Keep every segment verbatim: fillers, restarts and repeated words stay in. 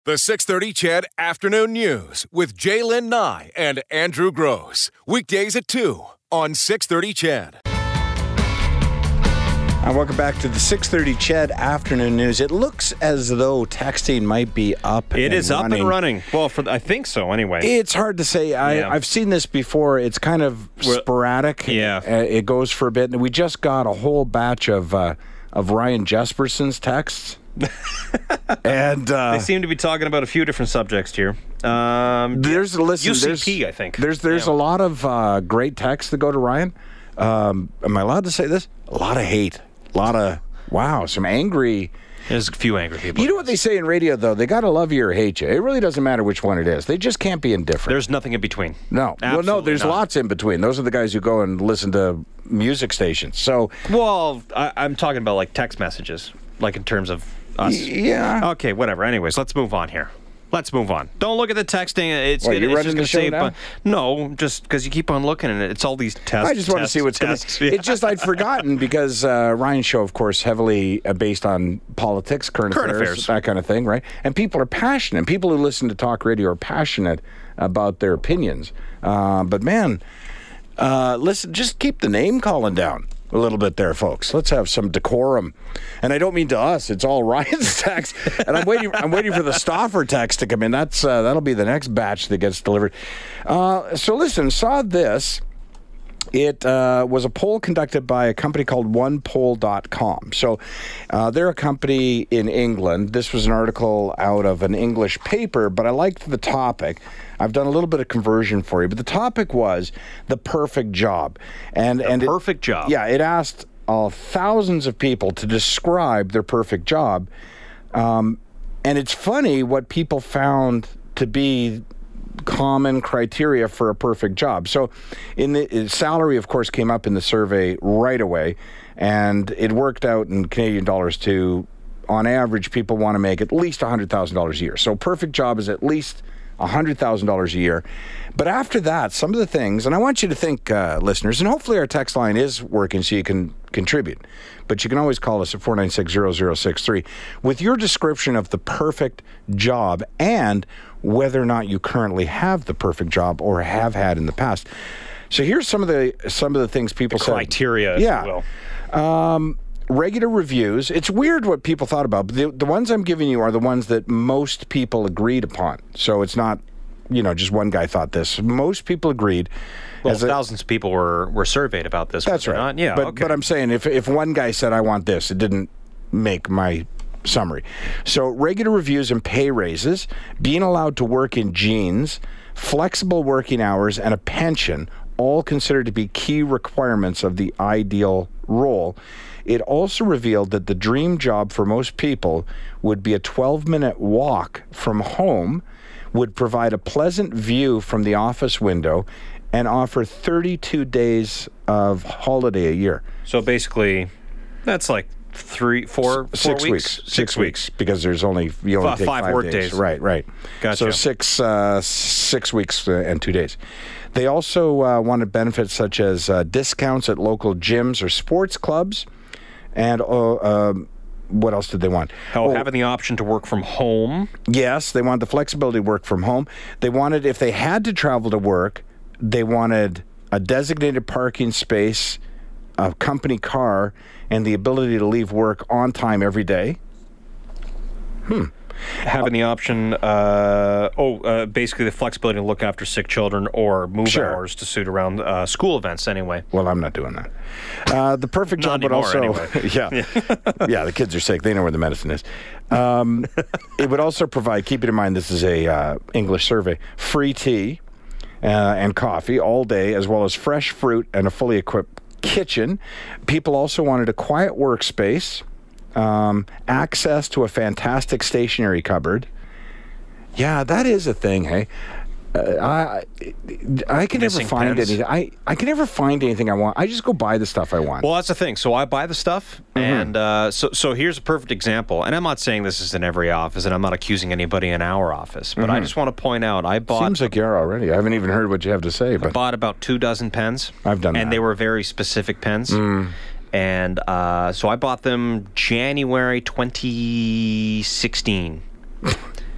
The six thirty C H E D Afternoon News with Jaylen Nye and Andrew Gross. Weekdays at two on six thirty C H E D. And welcome back to the six thirty C H E D Afternoon News. It looks as though texting might be up It and is up running. and running. Well, for I think so anyway. It's hard to say. I, Yeah. I've seen this before. It's kind of Well, sporadic. yeah. Uh, it goes for a bit. And we just got a whole batch of uh, of Ryan Jesperson's texts. and uh, They seem to be talking about a few different subjects here. Um, there's listen, U C P, there's, I think. There's there's Yeah. a lot of uh, great texts that go to Ryan. Um, am I allowed to say this? A lot of hate. A lot of wow. Some angry. There's a few angry people. You know what they say in radio, though? They got to love you or hate you. It really doesn't matter which one it is. They just can't be indifferent. There's nothing in between. no. well, no, Absolutely there's not. lots in between. Those are the guys who go and listen to music stations. So, Well, I, I'm talking about like text messages, like in terms of us. yeah. Okay, whatever. Anyways, let's move on here. Let's move on. Don't look at the texting. It's, What, gonna, you it's running just the going to show say, now? but no, just because you keep on looking at it. It's all these tests. I just want to tests, see what's coming. tests. Yeah. It's just I'd forgotten because uh, Ryan's show, of course, heavily uh, based on politics, current, Current affairs, affairs. that kind of thing, right? And people are passionate. People who listen to talk radio are passionate about their opinions. Uh, but man, uh, listen, just keep the name calling down a little bit there, folks. Let's have some decorum. And I don't mean to us. It's all Ryan's text. And I'm waiting I'm waiting for the Stauffer text to come in. That's uh, that'll be the next batch that gets delivered. Uh, so listen, saw this. It uh, was a poll conducted by a company called one poll dot com. So uh, they're a company in England. This was an article out of an English paper, but I liked the topic. I've done a little bit of conversion for you, but the topic was the perfect job. And, The and it- perfect job. Yeah, it asked uh, thousands of people to describe their perfect job. Um, and it's funny what people found to be common criteria for a perfect job. So in the salary, of course, came up in the survey right away, and it worked out in Canadian dollars to, on average, people want to make at least one hundred thousand dollars a year. So perfect job is at least one hundred thousand dollars a year. But after that, some of the things, and I want you to think, uh, listeners, and hopefully our text line is working so you can contribute, but you can always call us at four nine six, zero zero six three with your description of the perfect job and whether or not you currently have the perfect job or have had in the past. So here's some of the some of the things people The said. criteria, if yeah. you will. Um, regular reviews. It's weird what people thought about, but the, the ones I'm giving you are the ones that most people agreed upon. So it's not, you know, just one guy thought this. Most people agreed. Well, As a- thousands of people were, were surveyed about this. That's were they right. Not? Yeah, but, okay. but I'm saying if if one guy said, I want this, it didn't make my summary. So regular reviews and pay raises, being allowed to work in jeans, flexible working hours, and a pension, all considered to be key requirements of the ideal role. It also revealed that the dream job for most people would be a twelve-minute walk from home, would provide a pleasant view from the office window, and offer thirty-two days of holiday a year. So basically, that's like three, four, four Six weeks? weeks. Six weeks, because there's only you only Five- take five five, work days. days. Right, right. Gotcha. So six uh, six weeks uh, and two days. They also uh, wanted benefits such as uh, discounts at local gyms or sports clubs, and uh, um, what else did they want? Oh, having the option to work from home. Yes, they wanted the flexibility to work from home. They wanted, if they had to travel to work, they wanted a designated parking space, a company car, and the ability to leave work on time every day. Hmm. Having the option, uh, oh, uh, basically the flexibility to look after sick children or move Sure. hours to suit around uh, school events anyway. Well, I'm not doing that. Uh, the perfect Not job would anymore, also, anyway. yeah, yeah. The kids are sick; they know where the medicine is. Um, it would also provide. Keep it in mind, this is a uh, English survey. Free tea uh, and coffee all day, as well as fresh fruit and a fully equipped kitchen. People also wanted a quiet workspace, um, access to a fantastic stationery cupboard. Yeah, that is a thing. Hey. Uh, I I can Missing never find pens. anything. I, I can never find anything I want. I just go buy the stuff I want. Well, that's the thing. So I buy the stuff, Mm-hmm. and uh, so so here's a perfect example. And I'm not saying this is in every office, and I'm not accusing anybody in our office, but I just want to point out I bought Mm-hmm. Seems like you're already. I haven't even heard what you have to say, but bought about two dozen pens. I've done and that. they were very specific pens. And uh, so I bought them January twenty sixteen.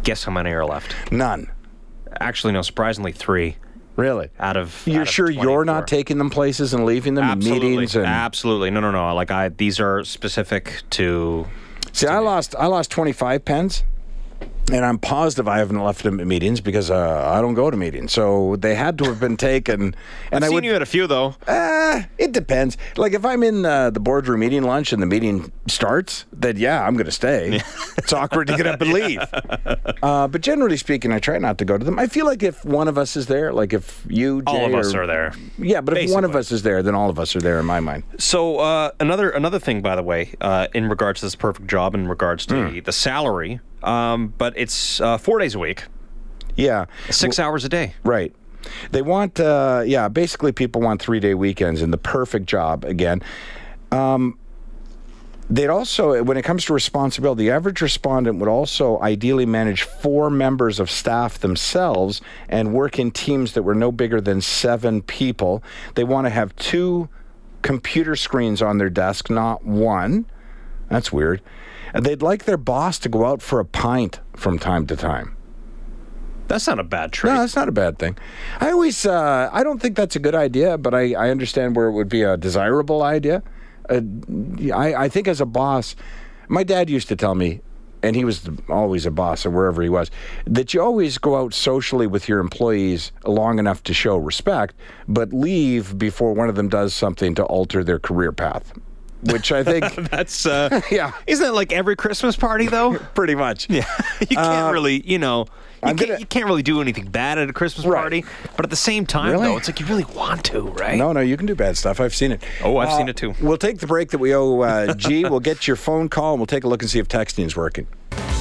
Guess how many are left? None. Actually, no, surprisingly, three. Really? Out of You're out of sure you're twenty-four. not taking them places and leaving them Absolutely. in meetings? And... Absolutely. No, no, no. Like I, these are specific to. See, to I me. lost I lost twenty-five pens, and I'm positive I haven't left them at meetings because uh, I don't go to meetings. So they had to have been taken. And I've I seen would. you at a few though. Uh, it depends. Like if I'm in uh, the boardroom eating lunch and the meeting starts, then yeah, I'm going to stay. It's awkward to get up and leave. Uh, but generally speaking, I try not to go to them. I feel like if one of us is there, like if you, Jay, All of us or- are there. Yeah, but if one of Basically. us is there, then all of us are there in my mind. So uh, another another thing, by the way, uh, in regards to this perfect job, in regards to Hmm. the, the salary, um, but it's uh, four days a week, Yeah. six hours a day. Right. They want, uh, yeah, basically people want three-day weekends and the perfect job again. Um, they'd also, when it comes to responsibility, the average respondent would also ideally manage four members of staff themselves and work in teams that were no bigger than seven people. They want to have two computer screens on their desk, not one. That's weird. And they'd like their boss to go out for a pint from time to time. That's not a bad trait. No, that's not a bad thing. I always, uh, I don't think that's a good idea, but I, I understand where it would be a desirable idea. Uh, I, I think as a boss, my dad used to tell me, and he was always a boss or wherever he was, that you always go out socially with your employees long enough to show respect, but leave before one of them does something to alter their career path. Which I think, That's uh, yeah, isn't that like every Christmas party though? pretty much. Yeah, you can't really, you know, you I'm can't, gonna- you can't really do anything bad at a Christmas Right. party. But at the same time, Really? though, it's like you really want to, right? No, no, you can do bad stuff. I've seen it. Oh, I've Uh, seen it too. We'll take the break that we owe uh, G. We'll get your phone call and we'll take a look and see if texting is working.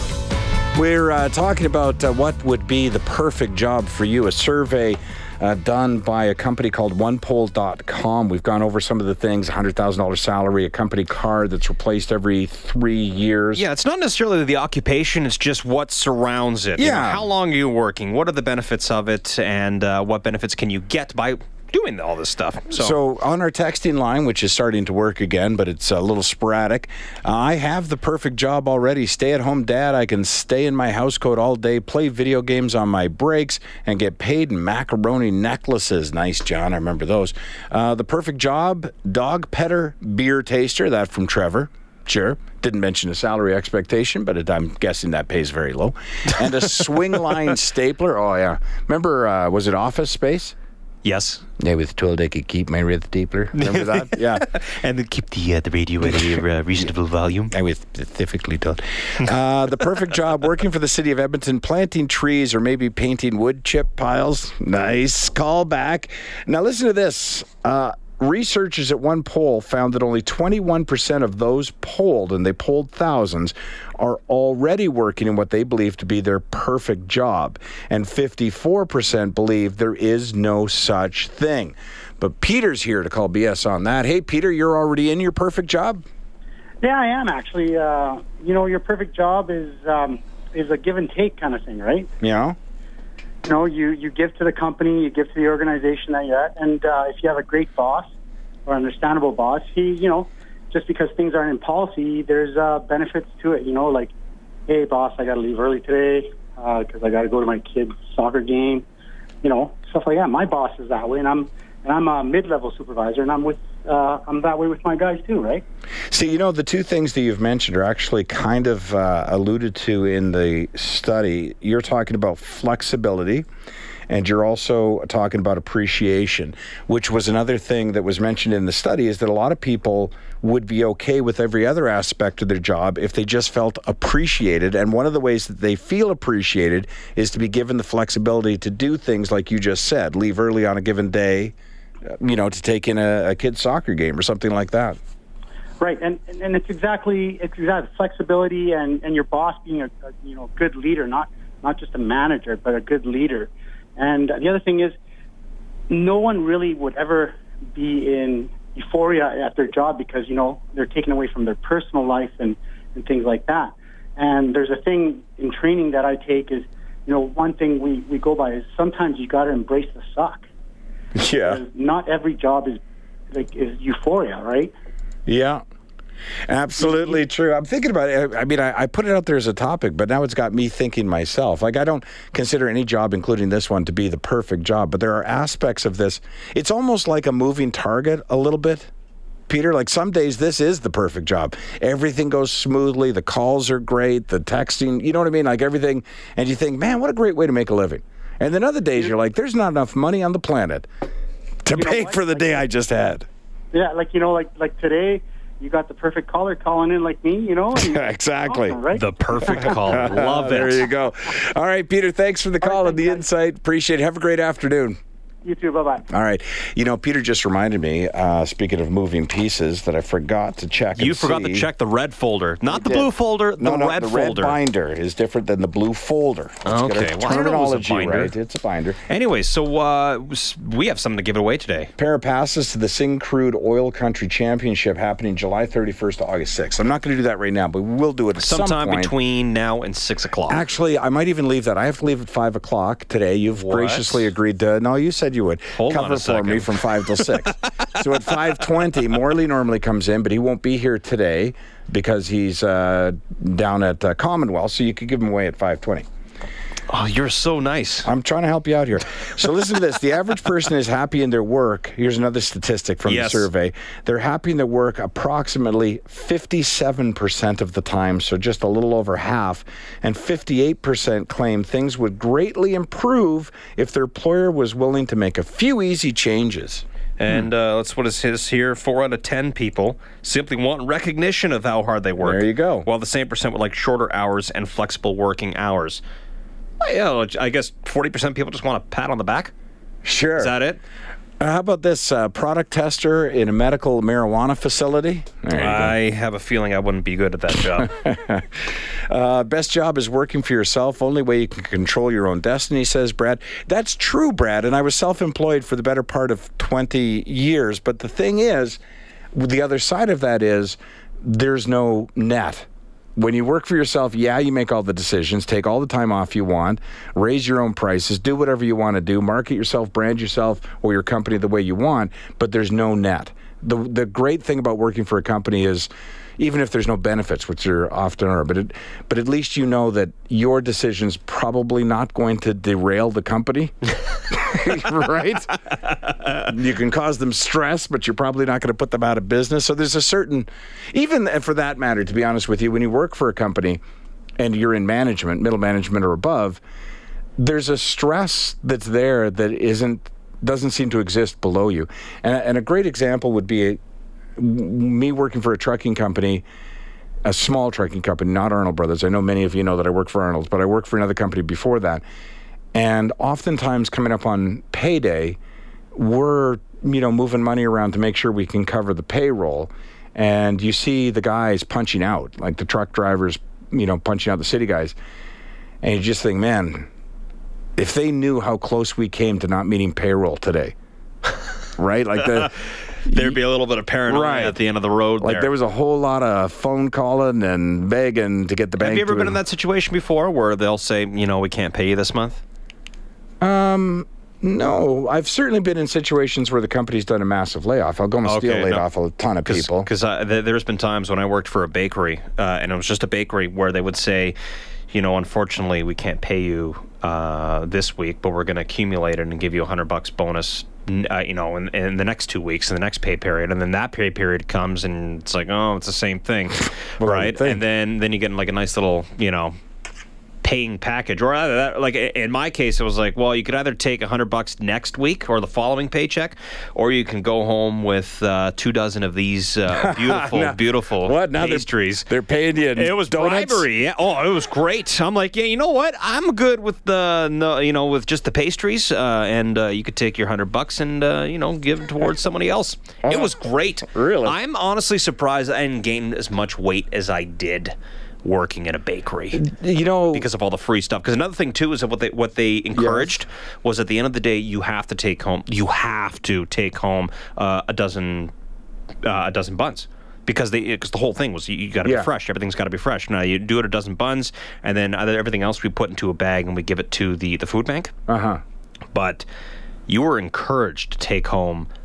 We're uh, talking about uh, what would be the perfect job for you. A survey uh, done by a company called one poll dot com. We've gone over some of the things, one hundred thousand dollars salary, a company car that's replaced every three years. Yeah, it's not necessarily the occupation, it's just what surrounds it. You know, Yeah. how long are you working? What are the benefits of it? And uh, what benefits can you get by doing all this stuff? So, So on our texting line, which is starting to work again, but it's a little sporadic, uh, I have the perfect job already. Stay-at-home dad. I can stay in my house coat all day, play video games on my breaks, and get paid in macaroni necklaces. Nice, John. I remember those. Uh, the perfect job, dog petter, beer taster. That from Trevor. Sure. Didn't mention a salary expectation, but it, I'm guessing that pays very low. And a swing line stapler. Oh, yeah. Remember, uh, was it Office Space? yes. Yeah, with told I could keep my red stapler. Remember that? Yeah. And then keep the uh, the radio at a uh, reasonable volume. I was specifically told. Uh, the perfect job, working for the city of Edmonton, planting trees or maybe painting wood chip piles. Nice callback. Now listen to this. Uh, researchers at one poll found that only twenty-one percent of those polled, and they polled thousands, are already working in what they believe to be their perfect job. And fifty-four percent believe there is no such thing. But Peter's here to call B S on that. Hey, Peter, you're already in your perfect job? Yeah, I am actually. Uh, you know, your perfect job is um, is a give and take kind of thing, right? Yeah. You know, you, you give to the company, you give to the organization that you're at, and uh, if you have a great boss or understandable boss, he, you know, just because things aren't in policy, there's uh, benefits to it. You know, like, hey, boss, I got to leave early today because I got to go to my kid's soccer game. You know, stuff like that. My boss is that way, and I'm and I'm a mid-level supervisor, and I'm with uh, I'm that way with my guys too, right? See, you know, the two things that you've mentioned are actually kind of uh, alluded to in the study. You're talking about flexibility, and you're also talking about appreciation, which was another thing that was mentioned in the study, is that a lot of people would be okay with every other aspect of their job if they just felt appreciated. And one of the ways that they feel appreciated is to be given the flexibility to do things like you just said, leave early on a given day, you know, to take in a, a kid's soccer game or something like that. Right, and and it's exactly it's exactly flexibility and, and your boss being a, a you know good leader, not not just a manager, but a good leader. And the other thing is, no one really would ever be in euphoria at their job because you know they're taken away from their personal life and, and things like that. And there's a thing in training that I take is, you know, one thing we, we go by is sometimes you got to embrace the suck. Yeah. Because not every job is like is euphoria, right? Yeah. Absolutely true. I'm thinking about it. I mean, I, I put it out there as a topic, but now it's got me thinking myself. Like, I don't consider any job, including this one, to be the perfect job, but there are aspects of this. It's almost like a moving target a little bit, Peter. Like, some days this is the perfect job. Everything goes smoothly. The calls are great. The texting, you know what I mean? Like, everything. And you think, man, what a great way to make a living. And then other days you're like, there's not enough money on the planet to pay for the day I just had. Yeah, like, you know, like like today, you got the perfect caller calling in like me, you know? And exactly. Awesome, right? The perfect caller. Love it. There you go. All right, Peter, thanks for the call right, and the guys. insight. Appreciate it. Have a great afternoon. You too. Bye-bye. All right. You know, Peter just reminded me, uh, speaking of moving pieces, that I forgot to check You and forgot see. to check the red folder. Not the did. blue folder, the no, no, red the folder. red binder is different than the blue folder. Let's Okay. get our Well, I don't know it was a terminology binder. right. It's a binder. Anyway, so uh, we have something to give away today. Pair of passes to the Syncrude Oil Country Championship happening July thirty-first to August sixth. I'm not going to do that right now, but we will do it at Sometime some point. between now and six o'clock. Actually, I might even leave that. I have to leave at five o'clock today. You've What? graciously agreed to. No, you said you would. Hold on Cover a for me second. from five till six. So at five twenty, Morley normally comes in, but he won't be here today because he's uh, down at uh, Commonwealth. So you could give him away at five twenty. Oh, you're so nice. I'm trying to help you out here. So listen to this. The average person is happy in their work. Here's another statistic from Yes. the survey. They're happy in their work approximately fifty-seven percent of the time, so just a little over half. And fifty-eight percent claim things would greatly improve if their employer was willing to make a few easy changes. And uh, that's what it says here. Four out of ten people simply want recognition of how hard they work. There you go. While the same percent would like shorter hours and flexible working hours. Well, yeah, I guess forty percent of people just want a pat on the back. Sure. Is that it? Uh, how about this uh, product tester in a medical marijuana facility? There you go. I have a feeling I wouldn't be good at that job. Uh, best job is working for yourself. Only way you can control your own destiny, says Brad. That's true, Brad. And I was self-employed for the better part of twenty years. But the thing is, the other side of that is there's no net. When you work for yourself, yeah, you make all the decisions, take all the time off you want, raise your own prices, do whatever you want to do, market yourself, brand yourself or your company the way you want, but there's no net. The the great thing about working for a company is, even if there's no benefits, which there often are, but it, but at least you know that your decision's probably not going to derail the company, right? You can cause them stress, but you're probably not going to put them out of business. So there's a certain, even for that matter, to be honest with you, when you work for a company and you're in management, middle management or above, there's a stress that's there that isn't, doesn't seem to exist below you. And, and a great example would be a, me working for a trucking company, a small trucking company, not Arnold Brothers. I know many of you know that I work for Arnold's, but I worked for another company before that. And oftentimes coming up on payday, we're, you know, moving money around to make sure we can cover the payroll. And you see the guys punching out, like the truck drivers, you know, punching out the city guys. And you just think, man, if they knew how close we came to not meeting payroll today, right? Like the... There'd be a little bit of paranoia Right. at the end of the road. Like there. there was a whole lot of phone calling and begging to get the bank. Have you ever to been in that situation before where they'll say, you know, we can't pay you this month? Um, no. I've certainly been in situations where the company's done a massive layoff. Algoma Steel Okay, laid no. off a ton of people. Because th- there's been times when I worked for a bakery, uh, and it was just a bakery where they would say, you know, unfortunately, we can't pay you uh, this week, but we're going to accumulate it and give you a hundred bucks bonus, uh, you know, in, in the next two weeks, in the next pay period. And then that pay period comes, and it's like, oh, it's the same thing, Well, right? thing. And then then you get like a nice little, you know, paying package, or either that, like in my case, it was like, well, you could either take a hundred bucks next week or the following paycheck, or you can go home with uh, two dozen of these uh, beautiful, Now- beautiful what? Now pastries. They're, they're paying you in It was donuts? bribery. Yeah. Oh, it was great. I'm like, yeah, you know what? I'm good with the, no, you know, with just the pastries, uh, and uh, you could take your hundred bucks and uh, you know, give it towards somebody else. It was great. Really? I'm honestly surprised I didn't gain as much weight as I did working in a bakery You know, because of all the free stuff. Because another thing too is that what they what they encouraged was at the end of the day, you have to take home you have to take home uh, a dozen uh, a dozen buns. Because they, because the whole thing was you, you got to Yeah. be fresh. Everything's got to be fresh. Now you do it a dozen buns, and then other- everything else we put into a bag and we give it to the the food bank. uh-huh. But you were encouraged to take home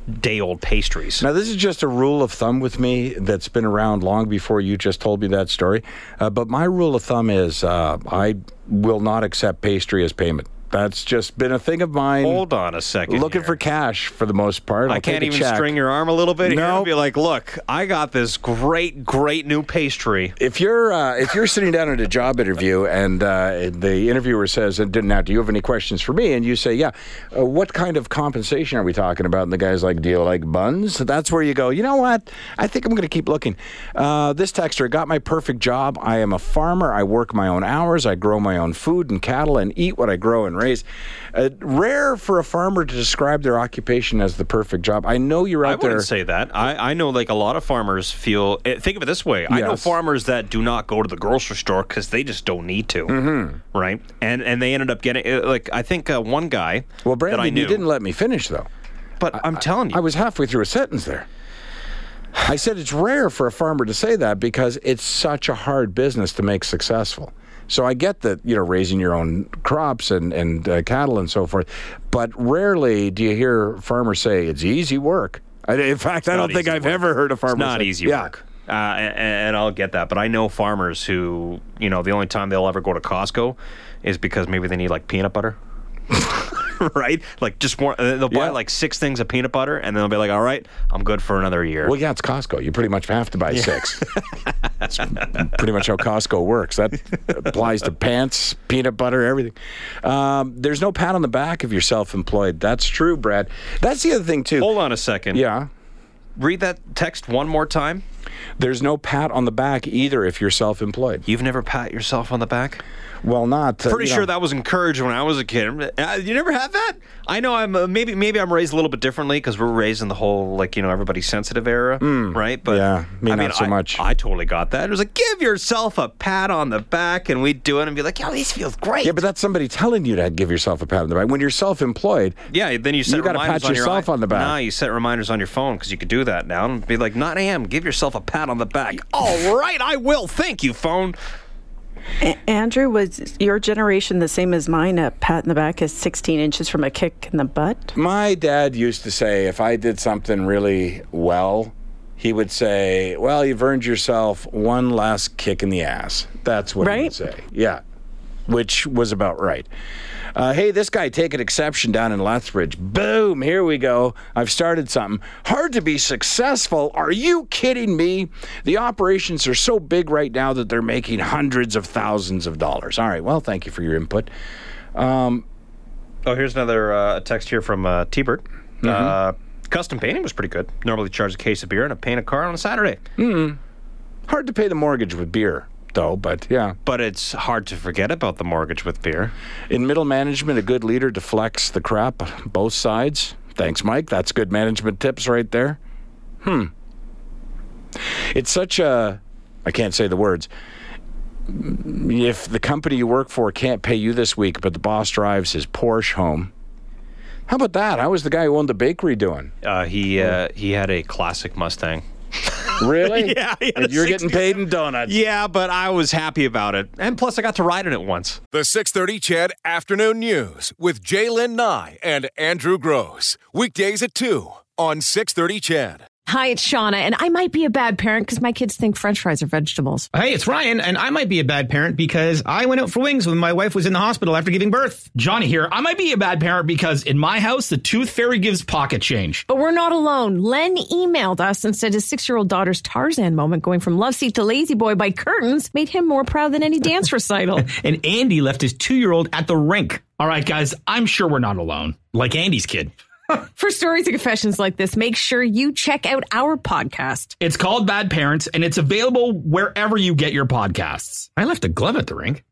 day-old pastries. Now, this is just a rule of thumb with me that's been around long before you just told me that story. Uh, but my rule of thumb is uh, I will not accept pastry as payment. That's just been a thing of mine. Hold on a second. Looking here. for cash for the most part. I'll I can't take a even check. string your arm a little bit. No. Here and be like, look, I got this great, great new pastry. If you're uh, if you're sitting down at a job interview and uh, the interviewer says, "Now, do you have any questions for me?" and you say, "Yeah," uh, what kind of compensation are we talking about? And the guy's like, "Do you like buns?" That's where you go, you know what? I think I'm going to keep looking. Uh, this texter got my perfect job. I am a farmer. I work my own hours. I grow my own food and cattle and eat what I grow and raise. Uh, rare for a farmer to describe their occupation as the perfect job. I know you're out I there. wouldn't say that. I, I know like a lot of farmers feel, think of it this way. I know Yes. farmers that do not go to the grocery store because they just don't need to. Mm-hmm. Right? And and they ended up getting, uh, like, I think uh, one guy Well, that I Brandon, knew. you didn't let me finish, though. But I'm telling you. I was halfway through a sentence there. I said it's rare for a farmer to say that because it's such a hard business to make successful. So I get that, you know, raising your own crops and, and uh, cattle and so forth, but rarely do you hear farmers say it's easy work. I, in fact, I not don't think easy I've work. ever heard a farmer It's not say, easy yeah. work. Uh, and, and I'll get that. But I know farmers who, you know, the only time they'll ever go to Costco is because maybe they need like peanut butter. Right? Like just more, they'll buy Yeah. like six things of peanut butter and then they'll be like, all right, I'm good for another year. Well, yeah, it's Costco. You pretty much have to buy six. That's pretty much how Costco works. That applies to pants, peanut butter, everything. Um, there's no pat on the back if you're self-employed. That's true, Brad. That's the other thing, too. Hold on a second. Yeah. Read that text one more time. There's no pat on the back either if you're self-employed. You've never pat yourself on the back? Well, not. Uh, Pretty you sure know, that was encouraged when I was a kid. Uh, you never had that? I know I'm uh, maybe maybe I'm raised a little bit differently because we're raised in the whole like you know everybody's sensitive era, right? But yeah, me I not mean, so I, much. I totally got that. It was like give yourself a pat on the back, and we'd do it and be like, "Yo, this feels great." Yeah, but that's somebody telling you to give yourself a pat on the back. When you're self-employed, yeah, then you set you gotta reminders pat on your yourself i- on the back. Nah, you set reminders on your phone because you could do that now and be like, "Not am, give yourself a pat on the back." All right, I will. Thank you, phone. A- Andrew, was your generation the same as mine? A pat in the back is sixteen inches from a kick in the butt? my dad used to say if I did something really well, he would say, well, you've earned yourself one last kick in the ass. That's what he would Right? say. Yeah, which was about right. Uh, hey, this guy taking exception down in Lethbridge. Boom, here we go. I've started something. Hard to be successful. Are you kidding me? The operations are so big right now that they're making hundreds of thousands of dollars. All right, well, thank you for your input. Oh, here's another uh, text here from uh, T-Bert. Mm-hmm. Uh, custom painting was pretty good. Normally charge a case of beer and a paint a car on a Saturday. Hard to pay the mortgage with beer, though, but yeah. But it's hard to forget about the mortgage with beer. In middle management, a good leader deflects the crap both sides. Thanks, Mike. That's good management tips right there. Hmm. It's such a... I can't say the words. If the company you work for can't pay you this week, but the boss drives his Porsche home. How about that? How was the guy who owned the bakery doing? Uh, he uh, he had a classic Mustang. Really? Yeah, he had And a you're getting paid in donuts. Yeah, but I was happy about it. And plus, I got to ride in it once. The six thirty Chad Afternoon News with Jaylen Nye and Andrew Gross. Weekdays at two on six thirty Chad. Hi, it's Shauna, and I might be a bad parent because my kids think French fries are vegetables. Hey, it's Ryan, and I might be a bad parent because I went out for wings when my wife was in the hospital after giving birth. Johnny here. I might be a bad parent because in my house, the tooth fairy gives pocket change. But we're not alone. Len emailed us and said his six-year-old daughter's Tarzan moment going from love seat to lazy boy by curtains made him more proud than any dance recital. And Andy left his two-year-old at the rink. All right, guys, I'm sure we're not alone. Like Andy's kid. For stories and confessions like this, make sure you check out our podcast. It's called Bad Parents, and it's available wherever you get your podcasts. I left a glove at the rink.